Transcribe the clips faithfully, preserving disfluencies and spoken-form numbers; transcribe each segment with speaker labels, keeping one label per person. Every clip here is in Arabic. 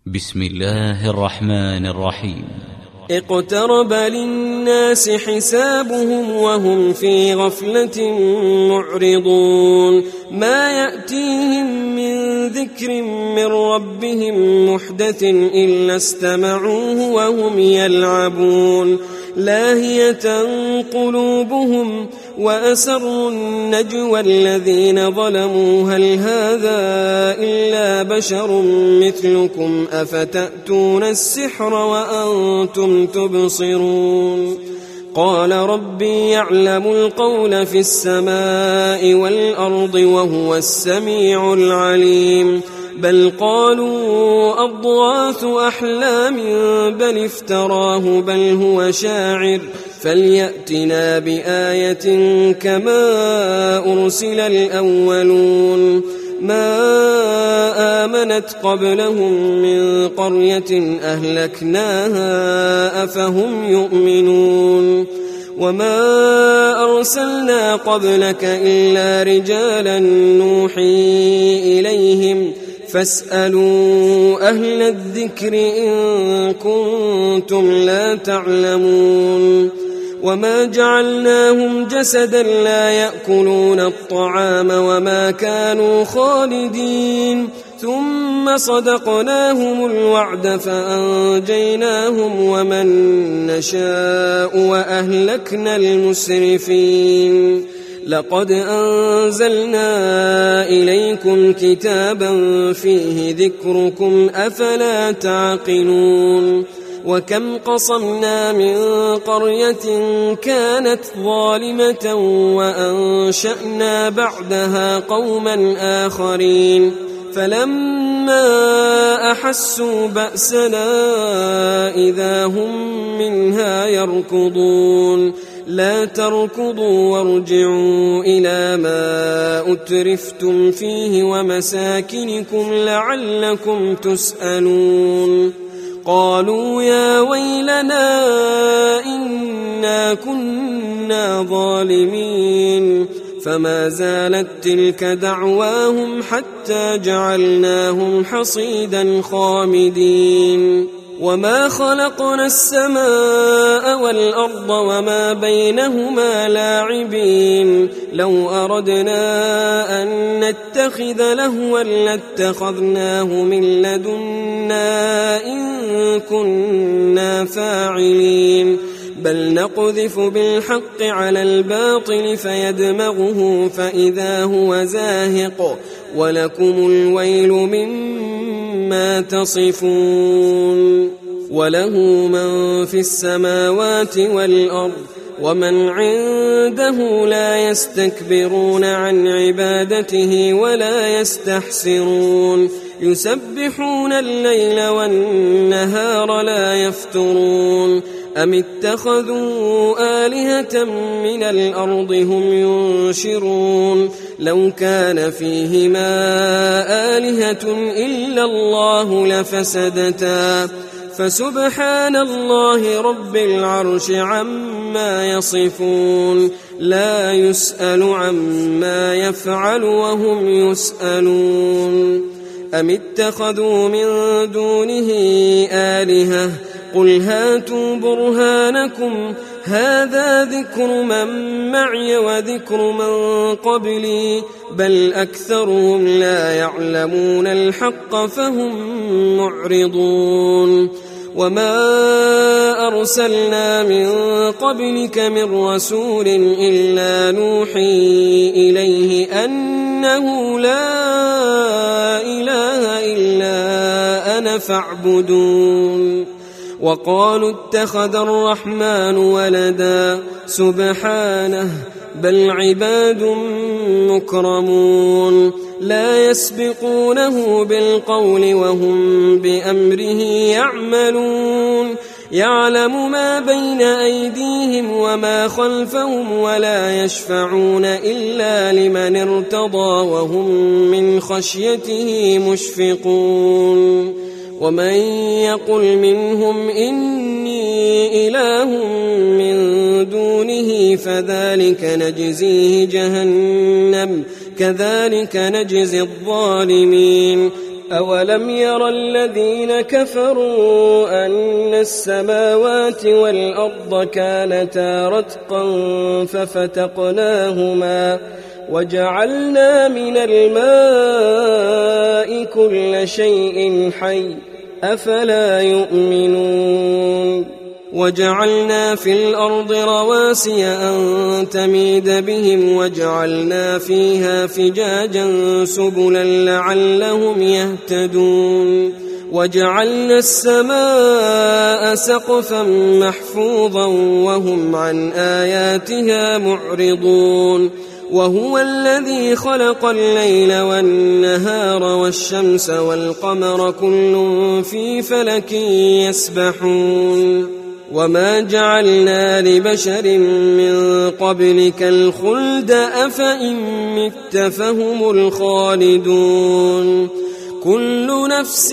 Speaker 1: بسم الله الرحمن الرحيم.
Speaker 2: اقترب للناس حسابهم وهم في غفلة معرضون ما يأتيهم من ذكر من ربهم محدث إلا استمعوه وهم يلعبون لاهية قلوبهم وأسروا النجوى الذين ظلموا هل هذا إلا بشر مثلكم أفتأتون السحر وأنتم تبصرون قال ربي يعلم القول في السماء والأرض وهو السميع العليم بل قالوا أضغاث أحلام بل افتراه بل هو شاعر فليأتنا بآية كما أرسل الأولون ما آمنت قبلهم من قرية أهلكناها أفهم يؤمنون وما أرسلنا قبلك إلا رجالا نوحي إليهم فاسألوا أهل الذكر إن كنتم لا تعلمون وما جعلناهم جسدا لا يأكلون الطعام وما كانوا خالدين ثم صدقناهم الوعد فأنجيناهم ومن نشاء وأهلكنا المسرفين لقد أنزلنا إليكم كتابا فيه ذكركم أفلا تعقلون وكم قصمنا من قرية كانت ظالمة وأنشأنا بعدها قوما آخرين فلما أحسوا بأسنا إذا هم منها يركضون لا تركضوا وارجعوا إلى ما أترفتم فيه ومساكنكم لعلكم تسألون قالوا يا ويلنا إنا كنا ظالمين فما زالت تلك دعواهم حتى جعلناهم حصيدا خامدين وما خلقنا السماء والأرض وما بينهما لاعبين لو أردنا أن نتخذ لهوا لاتخذناه من لدنا إن كنا فاعلين بل نقذف بالحق على الباطل فيدمغه فإذا هو زاهق ولكم الويل مما تصفون وله من في السماوات والأرض ومن عنده لا يستكبرون عن عبادته ولا يستحسرون يسبحون الليل والنهار لا يفترون أم اتخذوا آلهة من الأرض هم ينشرون لو كان فيهما آلهة إلا الله لفسدتا فسبحان الله رب العرش عما يصفون لا يسأل عما يفعل وهم يسألون أم اتخذوا من دونه آلهة قل هاتوا برهانكم هذا ذكر من معي وذكر من قبلي بل أكثرهم لا يعلمون الحق فهم معرضون وما أرسلنا من قبلك من رسول إلا نوحي إليه أنه لا إله إلا أنا فاعبدون وقالوا اتخذ الرحمن ولدا سبحانه بل عباد مكرمون لا يسبقونه بالقول وهم بأمره يعملون يعلم ما بين أيديهم وما خلفهم ولا يشفعون إلا لمن ارتضى وهم من خشيته مشفقون ومن يقل منهم إني إله من دونه فذلك نجزيه جهنم كذلك نجزي الظالمين أولم ير الذين كفروا أن السماوات والأرض كانتا رتقا ففتقناهما وجعلنا من الماء كل شيء حي أفلا يؤمنون وجعلنا في الأرض رواسي أن تميد بهم وجعلنا فيها فجاجا سبلا لعلهم يهتدون وجعلنا السماء سقفا محفوظا وهم عن آياتها معرضون وهو الذي خلق الليل والنهار والشمس والقمر كل في فلك يسبحون وما جعلنا لبشر من قبلك الخلد أفإن مت فهم الخالدون كل نفس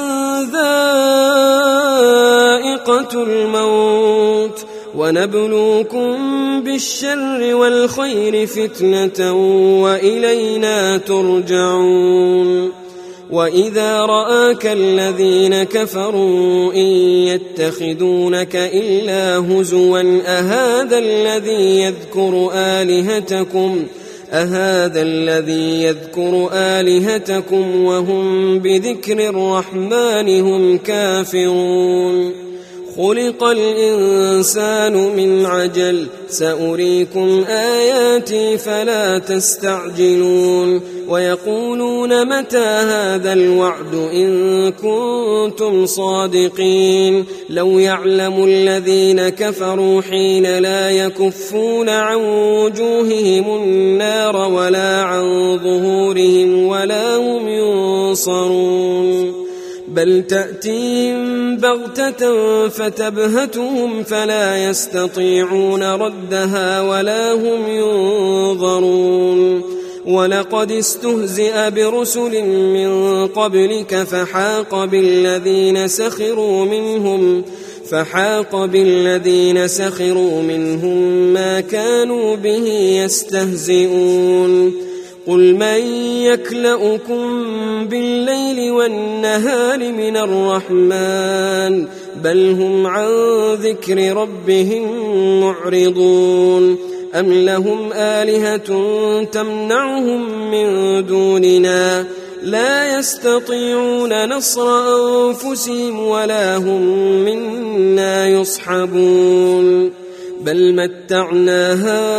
Speaker 2: ذائقة الموت ونبلوكم بالشر والخير فتنة وإلينا ترجعون وإذا رآك الذين كفروا إن يتخذونك إلا هزوا أهذا الذي يذكر آلهتكم أهذا الذي يذكر آلهتكم وهم بذكر الرحمن هم كافرون خلق الإنسان من عجل سأريكم آياتي فلا تستعجلون ويقولون متى هذا الوعد إن كنتم صادقين لو يعلم الذين كفروا حين لا يكفون عن وجوههم النار ولا عن ظهورهم ولا هم ينصرون بل تأتيهم بغتة فتبهتهم فلا يستطيعون ردها ولا هم ينظرون ولقد استهزئ برسل من قبلك فحاق بالذين سخروا منهم فحاق بالذين سخروا منهم ما كانوا به يستهزئون قل من يكلؤكم بالليل والنهار من الرحمن بل هم عن ذكر ربهم معرضون أم لهم آلهة تمنعهم من دوننا لا يستطيعون نصر أنفسهم ولا هم منا يصحبون بل متعنا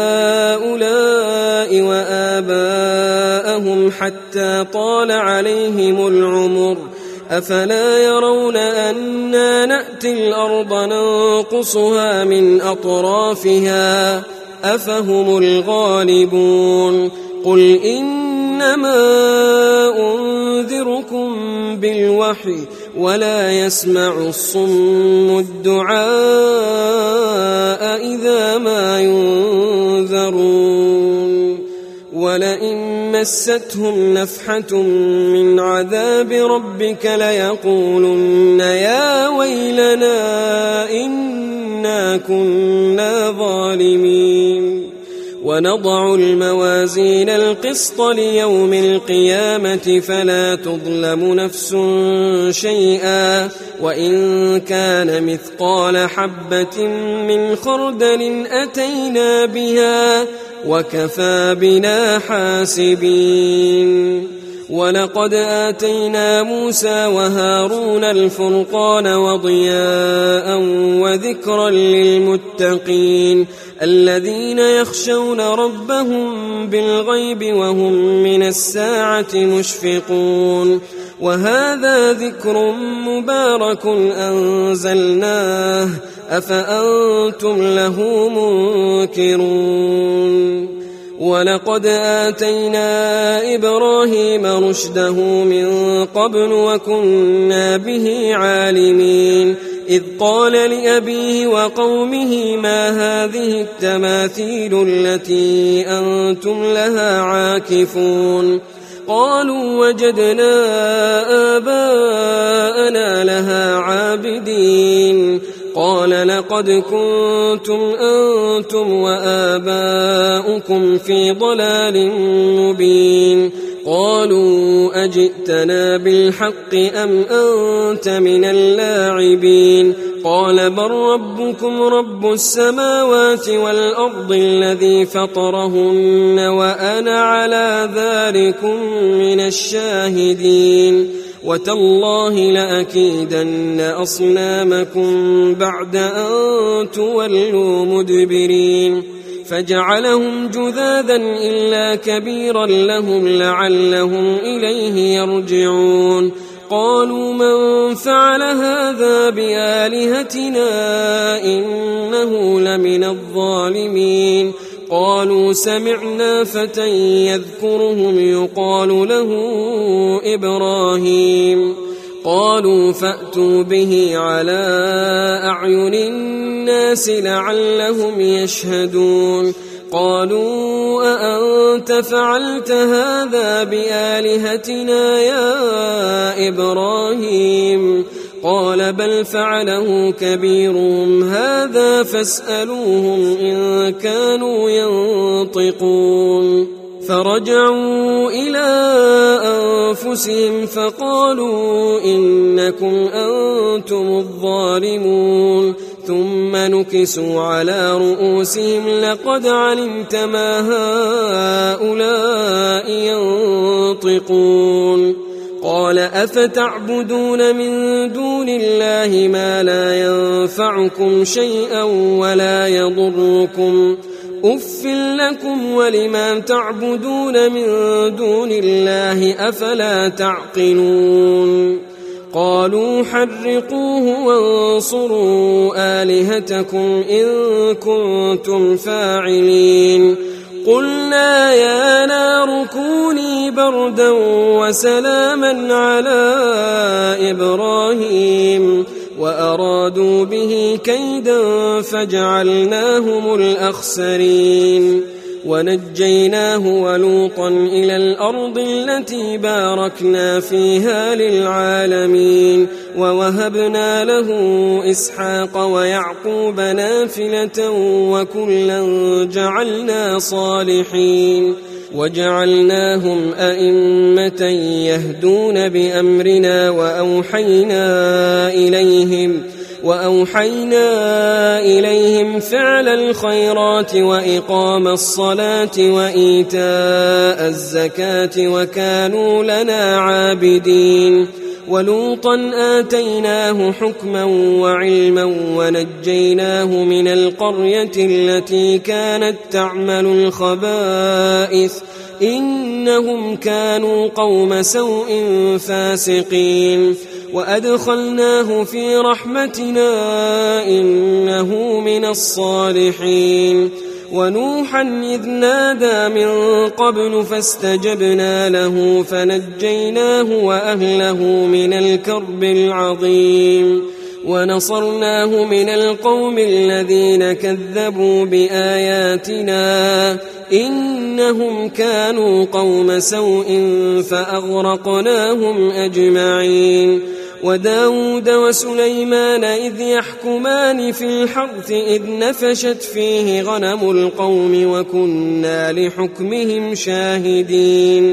Speaker 2: هؤلاء وآباءهم حتى طال عليهم العمر أفلا يرون أنا نأتي الأرض ننقصها من أطرافها أفهم الغالبون قل إنما أنذركم بالوحي ولا يسمع الصم الدعاء إذا ما ينذرون ولئن مستهم نفحة من عذاب ربك ليقولن يا ويلنا إنا كنا ظالمين ونضع الموازين القسط ليوم القيامة فلا تظلم نفس شيئا وإن كان مثقال حبة من خردل أتينا بها وكفى بنا حاسبين ولقد آتينا موسى وهارون الفرقان وضياء وذكرا للمتقين الذين يخشون ربهم بالغيب وهم من الساعة مشفقون وهذا ذكر مبارك أنزلناه أفأنتم له منكرون ولقد آتينا إبراهيم رشده من قبل وكنا به عالمين إذ قال لأبيه وقومه ما هذه التماثيل التي أنتم لها عاكفون قالوا وجدنا آباءنا لها عابدين قال لقد كنتم أنتم وآباؤكم في ضلال مبين قالوا أجئتنا بالحق أم أنت من اللاعبين قال بل ربكم رب السماوات والأرض الذي فطرهن وأنا على ذلكم من الشاهدين وتالله لأكيدن أصنامكم بعد أن تولوا مدبرين فجعلهم جذاذا إلا كبيرا لهم لعلهم إليه يرجعون قالوا من فعل هذا بآلهتنا إنه لمن الظالمين قالوا سمعنا فتى يذكرهم يقال له إبراهيم قالوا فأتوا به على أعين الناس لعلهم يشهدون قالوا أأنت فعلت هذا بآلهتنا يا إبراهيم قال بل فعله كبيرهم هذا فاسألوهم إن كانوا ينطقون فرجعوا إلى أنفسهم فقالوا إنكم أنتم الظالمون ثم نكسوا على رؤوسهم لقد علمت ما هؤلاء ينطقون قال أفتعبدون من دون الله ما لا ينفعكم شيئا ولا يضركم أف لكم ولما تعبدون من دون الله أفلا تعقلون قالوا حرقوه وانصروا آلهتكم إن كنتم فاعلين قلنا يا نار كوني بردا وسلاما على إبراهيم وأرادوا به كيدا فجعلناهم الأخسرين ونجيناه ولوطا إلى الأرض التي باركنا فيها للعالمين ووهبنا له إسحاق ويعقوب نافلة وكلا جعلنا صالحين وجعلناهم أئمة يهدون بأمرنا وأوحينا إليهم وأوحينا إليهم فعل الخيرات وإقام الصلاة وإيتاء الزكاة وكانوا لنا عابدين ولوطا آتيناه حكما وعلما ونجيناه من القرية التي كانت تعمل الخبائث إنهم كانوا قوم سوء فاسقين وأدخلناه في رحمتنا إنه من الصالحين ونوحا إذ نادى من قبل فاستجبنا له فنجيناه وأهله من الكرب العظيم ونصرناه من القوم الذين كذبوا بآياتنا إنهم كانوا قوم سوء فأغرقناهم أجمعين وداود وسليمان إذ يحكمان في الحرث إذ نفشت فيه غنم القوم وكنا لحكمهم شاهدين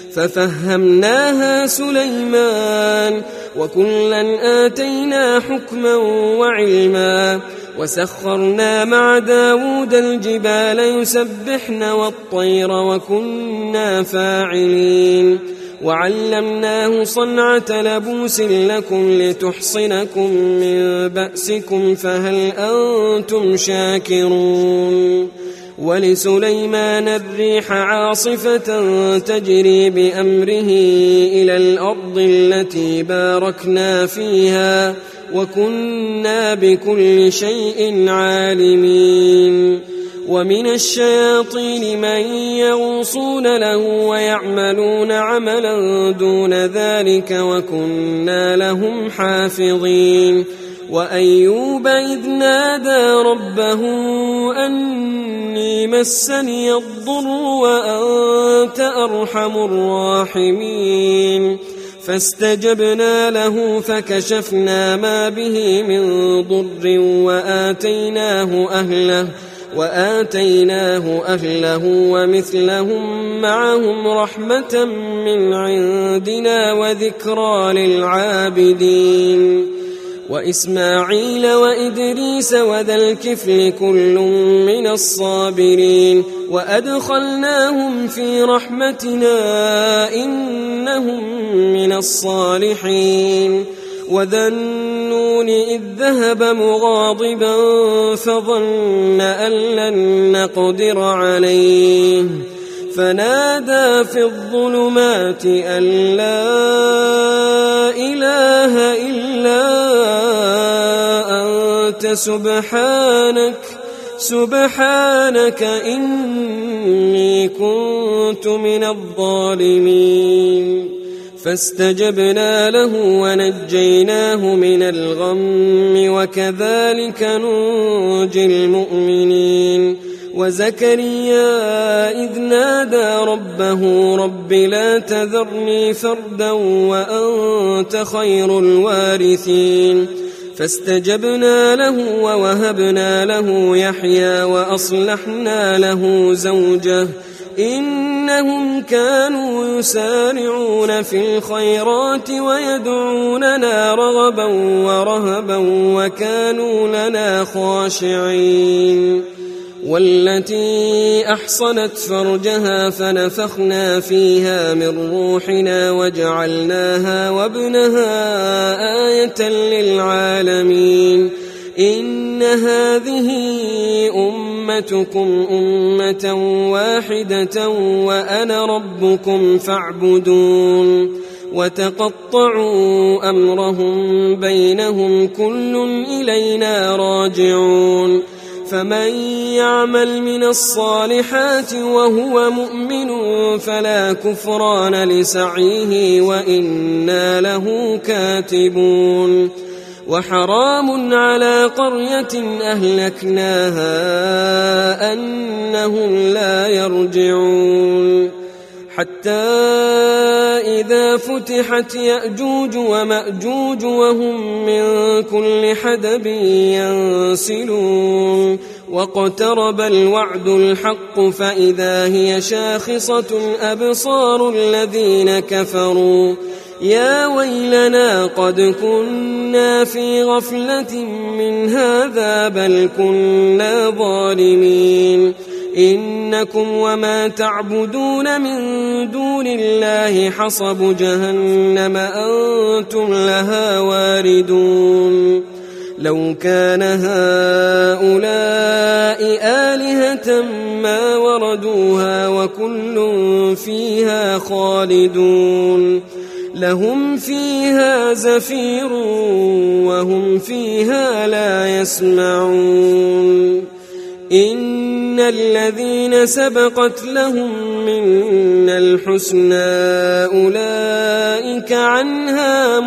Speaker 2: ففهمناها سليمان وكلا آتينا حكما وعلما وسخرنا مع داود الجبال يسبحن والطير وكنا فاعلين وعلمناه صنعة لبوس لكم لتحصنكم من بأسكم فهل أنتم شاكرون ولسليمان الريح عاصفة تجري بأمره إلى الأرض التي باركنا فيها وكنا بكل شيء عالمين ومن الشياطين من يغوصون له ويعملون عملا دون ذلك وكنا لهم حافظين وأيوب إذ نادى ربه أني مسني الضر وأنت أرحم الراحمين فاستجبنا له فكشفنا ما به من ضر وآتيناه أهله وآتيناه أهله ومثلهم معهم رحمة من عندنا وذكرى للعابدين وإسماعيل وإدريس وذا الكفل كل من الصابرين وأدخلناهم في رحمتنا إنهم من الصالحين وذا النون إذ ذهب مغاضبا فظن أن لن نقدر عليه فنادى في الظلمات أن لا إله إلا أنت سبحانك سبحانك إني كنت من الظالمين فاستجبنا له ونجيناه من الغم وكذلك ننجي المؤمنين وزكريا إذ نادى ربه رب لا تذرني فردا وأنت خير الوارثين فاستجبنا له ووهبنا له يحيى وأصلحنا له زوجه إنهم كانوا يسارعون في الخيرات ويدعوننا رغبا ورهبا وكانوا لنا خاشعين والتي أحصنت فرجها فنفخنا فيها من روحنا وجعلناها وابنها آية للعالمين إن هذه أمتكم أمة واحدة وأنا ربكم فاعبدون وتقطعوا أمرهم بينهم كل إلينا راجعون فمن يعمل من الصالحات وهو مؤمن فلا كفران لسعيه وإنا له كاتبون وحرام على قرية أهلكناها أنهم لا يرجعون حتى إذا فتحت يأجوج ومأجوج وهم من كل حدب ينسلون واقترب الوعد الحق فإذا هي شاخصة أبصار الذين كفروا يا ويلنا قد كنا في غفلة من هذا بل كنا ظالمين إنكم وما تعبدون من دون الله حصب جهنم أنتم لها واردون لو كان هؤلاء آلهة ما وردوها وكل فيها خالدون لهم فيها زفير وهم فيها لا يسمعون إن الذين سبقت لهم منا الحسنى أولئك عنها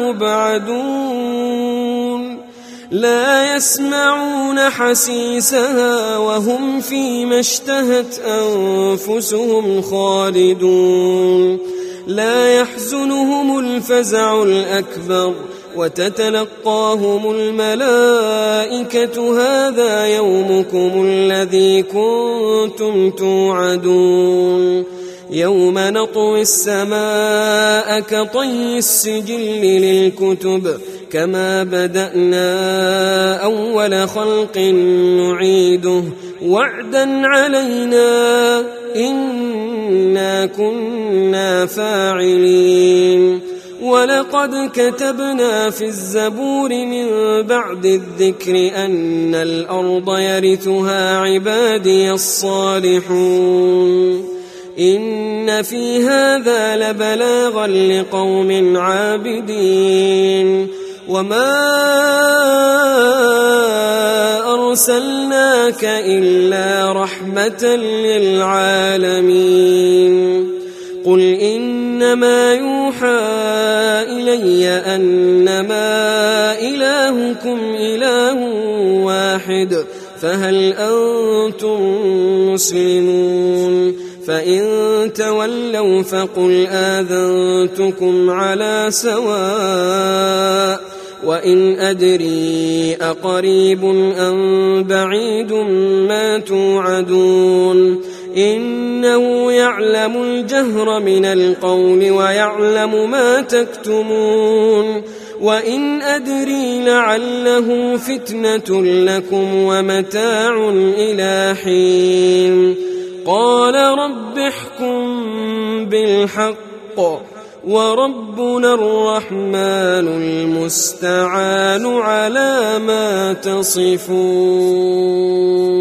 Speaker 2: مبعدون لا يسمعون حسيسها وهم فيما اشتهت أنفسهم خالدون لا يحزنهم الفزع الأكبر وتتلقاهم الملائكة هذا يومكم الذي كنتم توعدون يوم نطوي السماء كطي السجل للكتب كما بدأنا أول خلق نعيده وعدا علينا إنا كنا فاعلين ولقد كتبنا في الزبور من بعد الذكر أن الأرض يرثها عبادي الصالحون إن في هذا لبلاغا لقوم عابدين وما أرسلناك إلا رحمة للعالمين قل إنما يوحى إلي أنما إلهكم إله واحد فهل أنتم مسلمون فإن تولوا فقل آذنتكم على سواء وإن أدري أقريب أم بعيد ما توعدون إنه يعلم الجهر من القول ويعلم ما تكتمون وإن أدري لعله فتنة لكم ومتاع إلى حين قال رب احكم بالحق وربنا الرحمن المستعان على ما تصفون.